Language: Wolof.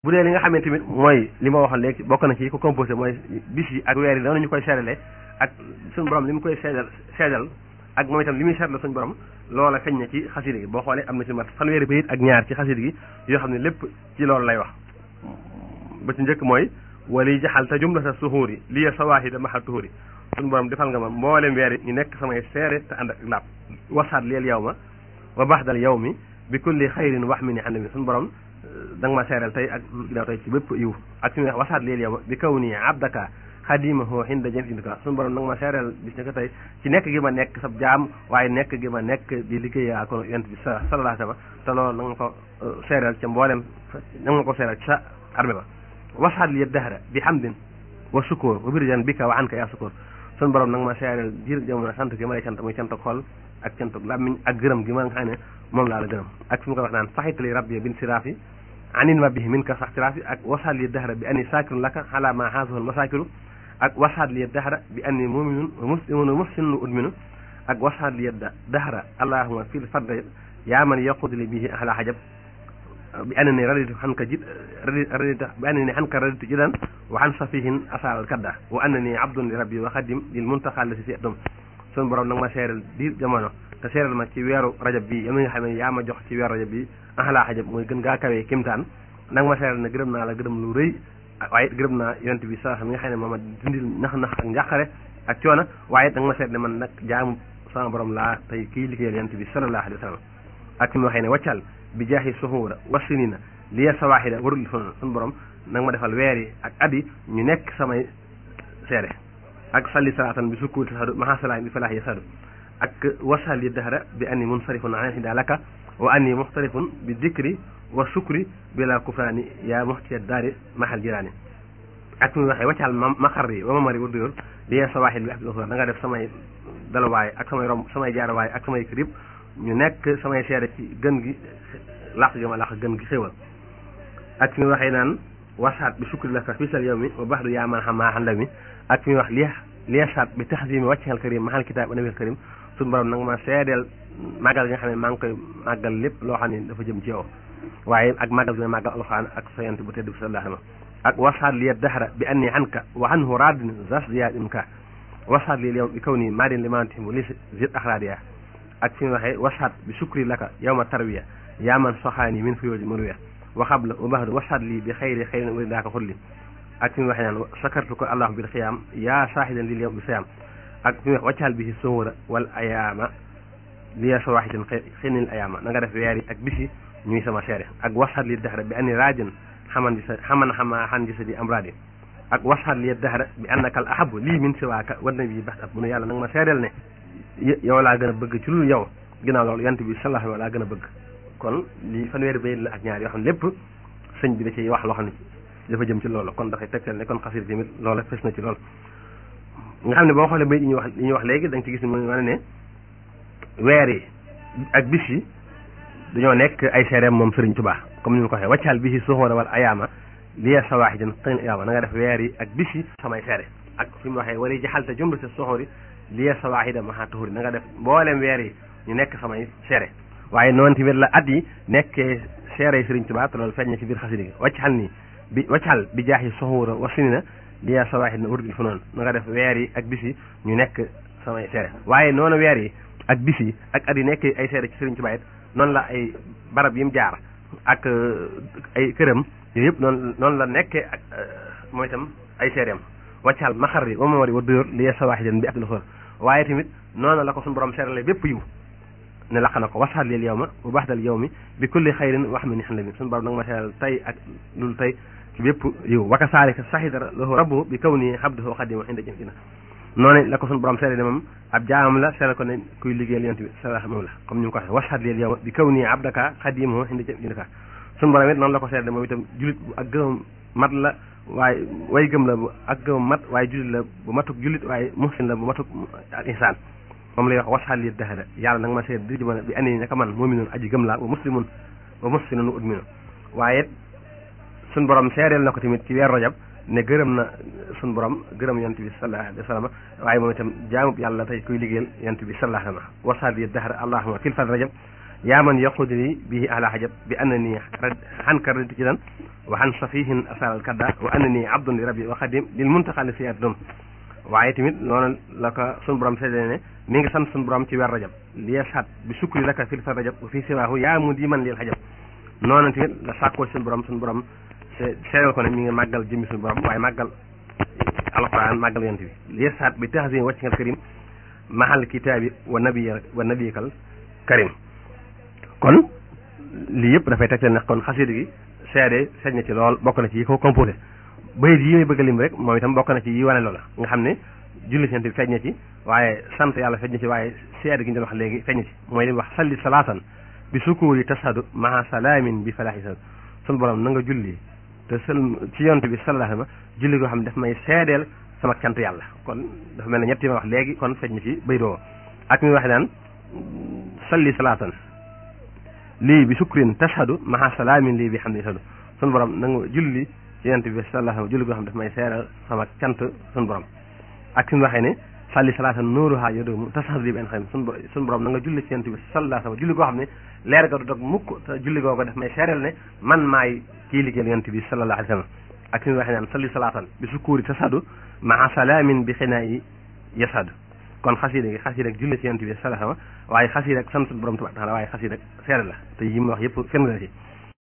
bu dee li nga xamante tamit mooy li ma waxoon léegi bokk na ci ko composé mooy bis yi ak weer yi danañu koy seedale ak suñu borom li mu koy seedal ak moom itam li muy seedal suñu borom loola feeñ na ci xasida gi boo xoolee am na ci mat fanweeri bayit ak ñaar ci xasida gi yoo xam ne lépp ci loolu lay wax ba ci njëkk mooy wali jaxal te jumlata suhuuri liya sawaahida mahal tuhuri suñu borom defal nga ma mboolem weer yi ñu nekk samay seere te ànd ak laab wasaat leel yow ma wa baxdal yow mi bi kulli xayrin wax mi ni ànd mi suñu borom da nga ma seeral tey ak ginnaaw tey ci bépp yiw ak suñu wax wasaat leel yow ma bi kaw nii abdaka xadimahu hinda jëndika suñu borom da nga ma seeral bis ne ko tey ci nekk gi ma nekk sab jaam waaye nekk gi ma nekk di liggéeyaa ko yent bi sallallahu alayhi wa sallam te loolu na nga ko seeral ca mboolem na nga ko seeral ci sa armée ba wasaat li dahra bi hamdin wa sukur wa birjan bika wa anka ya sukur suñu borom nag ma seeral diir jamono sant gi ma lay sant muy cantuk xol ak cantuk làmmiñ ak gërëm gi ma nga xam ne moom laa la gërëm ak fi mu ko wax naan saxitali rabbi bin siraafi anin ma bihi min ka sax siraafi ak wasaat li dahra bi anni saakirun laka ala ma haasuhul masaakiru ak wasaat li dahra bi anni muminun wa muslimun wa muhsinun udminu ak wasaat li dahra allahuma fil fadl yaa man yaqudli bihi ahla hajab bi annani raditu xanka jid radita bi annani xanka raditu jidan wa an safihin asal kadda wa annani abdun li rabbi wa xadim lil muntaxa la si fi atum suñu borom nag ma seeral diir jamono te seeral ma ci weeru rajab bi yow mi nga xam ne yaa ma jox ci weeru rajab bi axalaa xajab mooy gën gaa kawee kimtaan nag ma seeral ne gërëm naa la gërëm lu rëy waaye gërëm naa yonent bi sa mi nga xam ne mooma dindil nax ak njàqare ak coono waaye nag ma seet ne man nag jaamu sama borom laa tey kii liggéeyal yonent bi sallallahu alayhi wa sallam ak fi mu waxee ne waccal bi jaaxi suhuura wasinina liya sawaahida warul fa suñu borom nag ma defal weer yi ak at yi ñu nekk samay seede ak salli salaatan bi sukkuuri tasadu mahasalaay bi falaax yasadu ak wasal yi dahra bi anni munsarifun an hida laka wa anni muxtarifun bi dikri wa sukri bila kufraani yaa muxtiya daari mahal jiraani ak fi mu waxee waccal maqar yi wa mamari wa duyor liya sawaahid bi abdul da nga def samay daluwaay ak samay romb samay jaarawaay ak samay kër yëpp ñu nekk samay seede ci gën gi làq gi ma làq gën gi xéwal ak fi mu waxee naan wasaat bi sukri laka fisal yow mi wa baxdu yaa man xamaa xanda mi ak fi mu wax liya saat bi taxsimi wàccxal karim mahal kitaab wa nabil karim suñu borom nag ma seedeel màggal gi nga xam ne maa ngi koy màggal lépp loo xam ne dafa jëm ci yow waaye ak màggal gi may màggal alxuraan ak sa yonent bu tedd bi sallallahu alayhi wa sallam ak wasaat liya dahra bi anni anka wa anhu radin zas diyadim ka wasaat li yow bi kaw nii maadin limantimu li zit axraadiya ak fi mu waxee wasaat bi sukri laka yow ma tarwiya yaa man soxaani min fi yooji mënuya waxab la wa baxdu wasaat lii bi xayri xayrin wari daaka xulli ak fi mu waxee naan sakartu ko allahu bil xiyaam yaa saahidan lil yawm bi siyaam ak fi mu wax waccaal bi si suhura wal ayaama liya sawahidan xinil ayaama na nga def weer yi ak bisi ñuy sama seere ak wasaat li dahra bi anni raajin xaman xama xan gisa di amraadi ak wasaat li dahra bi annaka al ahabu lii min siwaaka war nabi bax ab mu ne yàlla nag ma seedeel ne yow laa gën a bëgg ci lu yow ginnaaw loolu yant bi sallallahu alayhi laa gën a bëgg kon lii fanweeri bayit la ak ñaar yoo xam ne lépp sëñ bi da ciy wax loo xam ne dafa jëm ci loolu kon dafay tegtal ne kon xasir tamit loola fes na ci loolu nga xam ne boo xoolee bayit yi ñuy wax léegi da nga ci gis ne mooy wane ne weer yi ak bis yi dañoo nekk ay seereem moom Sëriñ Tuubaa comme ni mu ko waxee waccaal bis yi suxóora wala ayaama liya sawaahidan xëy ayaama na nga def weer yi ak bis yi samay seere ak fi mu waxee wari jaxalte jumla sa suxóori liya sawaahida maha tuhuri na nga def mboolem weer yi ñu nekk samay seere waaye noonu tamit la at yi nekkee seere yi Sëriñ Tuubaa te loolu feeñ na ci biir xasida gi waccal bi jaaxi soxuura wa sinina liya sawaahid na wurdil fu noonu na nga def weer yi ak bis yi ñu nekk samay seere waaye noonu weer yi ak bis yi ak at yi nekk ay seere ci Sëriñ Tuubaa it noonu la ay barab yi mu jaar ak ay këram yooyu yëpp noonu la nekkee ak mooy itam ay seereem waccal maxar yi wa mamari wa dóor liya sawaahidan bi abdul xóor waaye tamit noonu la ko suñu borom seerale bépp yiw ne laq na ko wasaat lil yow ma bu baax dal yow mi bi kulli xayrin wax mi ni xam ne mi suñu borom nag ma seeral tey ak lul tey ci bépp yiw waka saalika saxidara lahu rabbu bi kaw nii xabduhu xadima inda jëm ina noonu la ko suñu borom seerale ne moom ab jaamam la seeral ko ne kuy liggéeyal yonent bi sallallahu moom la comme ni mu ko waxee wasaat lil yow ma bi kaw nii abdaka xadimahu inda jëm ina suñu borom it noonu la ko seerale moom itam julit ak gëmam mat la waaye way gëm la bu ak gëmam mat waaye julit la bu matuk julit waaye muhsin la bu matuk al insaan moom lay wax wasaal li dahra yàlla nag ma seet di jëmale bi andi naka man mu'minun aji gëm laa wa muslimun wa muhsinun udminu waaye suñ borom seereel na ko tamit ci weer rajab ne gërëm na suñ borom gërëm yonent bi sallallahu alayhi wa sallam waaye moom itam jaamub yàlla tey kuy liggéeyal yonent bi sallallahu alayhi wa sallam wasaal li dahra allahumma fil fad rajab yaa man yaqudni bihi ahla hajab bi annani hanka raditu jidan wa han safihin asal kadda wa annani abdun li rabbi wa xadim lil muntaqa li siyat dum waaye tamit noonu la ko sun borom seede ne mi ngi sant sun borom ci weer rajab li yashat bi sukri laka fil fa rajab wa fi siwahu yaa mu di man lil hajab noonu tamit la sàkkoo sun borom seedal ko ne mi ngi màggal jëmmi sun borom waaye màggal alquran màggal yonent bi li yashat bi tahzim waccingal karim mahal kitaabi wa nabiyikal karim kon lii yëpp dafay tegtal ne kon xasida gi seede señ na ci lool bokk na ci yi ko composé bayit yi may bëgg a lim rek moom itam bokk na ci yi wane loola nga xam ne julli sent bi feeñ na ci waaye sant yàlla feeñ na ci waaye seede gi ñu doon wax léegi feeñ na ci mooy li mu wax salli salaatan bi sukuri tashadu maha salaamin bi falaahi sa sun borom na nga julli te ci yonent bi sallallahu alayhi wa sallam julli goo xam ne daf may seedeel sama cant yàlla kon dafa mel ne ñett yi ma wax léegi kon feeñ na ci bayitoo ak mi waxe naan salli salaatan lii bi sukrin tashadu maha salaamin lii bi xam ne sadu sun borom na nga julli ci yonent bi sallallahu alayhi wa sallam julli goo xam ne daf may seedeel sama cant sun borom ak fi mu waxee ne salli salaatan nuuruha yadumu tashadu li bi en xam sun borom na nga julli ci yonent bi sallallahu alayhi wa sallam julli goo xam ne leer ga du dog mukk te julli googu daf may seedeel ne man maay kii liggéeyal yonent bi sallallahu alayhi wa sallam ak fi mu waxee naan salli salaatan bi sukuri tasadu maa salaamin bi xinaayi yasadu kon xasida gi xasida ak julli ci yonent bi sallallahu alayhi wa sallam waaye xasida ak sant borom tabaaraka taala waaye xasida ak seedeel la te yi mu wax yëpp kenn la ci